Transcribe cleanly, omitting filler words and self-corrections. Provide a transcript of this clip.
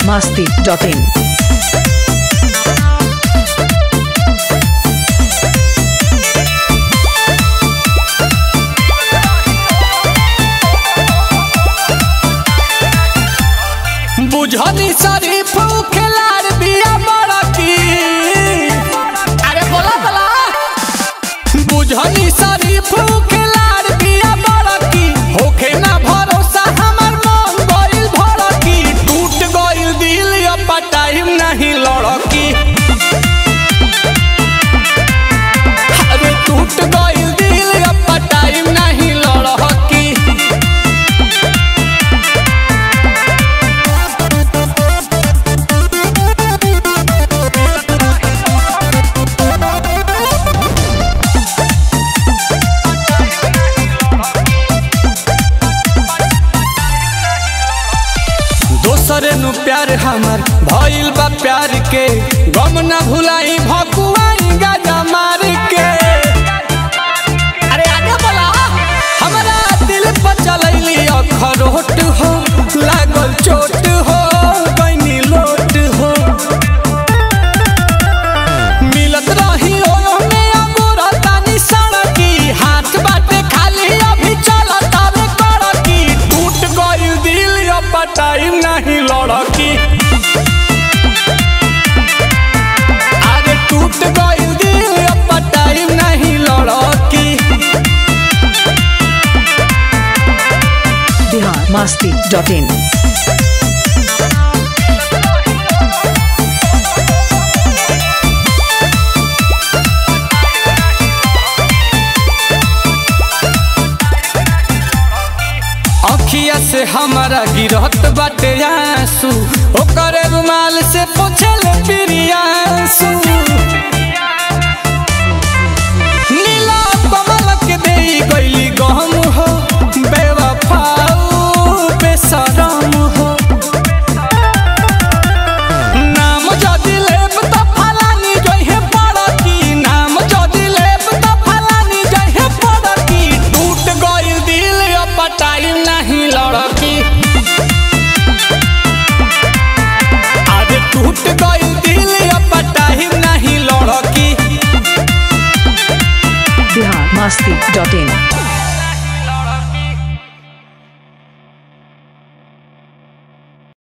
biharmasti.in बुझनी शरीफ खिलाड़ बिया बड़की। अरे बोला बोला बुझनी शरीफ खिलाड़ बिया बड़की। होखे ना भरोसा हमर मन गइल भड़की। टूट गइल दिल अब टाइम नहीं लड़की। अरे टूट गइल दिल अब टाइम नहीं लड़की। दोसरे नु प्यार हमर भइल बा प्यार के। गम ना भुलाई भकुआई गाजा मार के। अरे आगे बोला हमरा दिल पर चलैली अखरोट हो। लागल चोट हो गइनी लोट हो। मिलत रही ओने अगोरा तानी सड़की। हाथ बाटे खाली अभी चलत आवे कड़की। टूट गइल दिल अब टाइम नहीं लड़की। अरे टूट गइल दिल अब टाइम नहीं लड़की। biharmasti.in अखिया से हमारा गिरहत बाटे आंसू। ओकरे रुमाल से पोछले प्रियांशु। नीला कमल के देई गइली गम हो। बेवफाऊ बेशरम हो। नाम जदि लेब त फलानी जइहे पड़की। नाम जदि लेब त फलानी जइहे पड़की। टूट गइल दिल अब टाइम नहीं लड़की। अरे टूट गइल दिल अब टाइम नहीं लड़की। biharmasti.in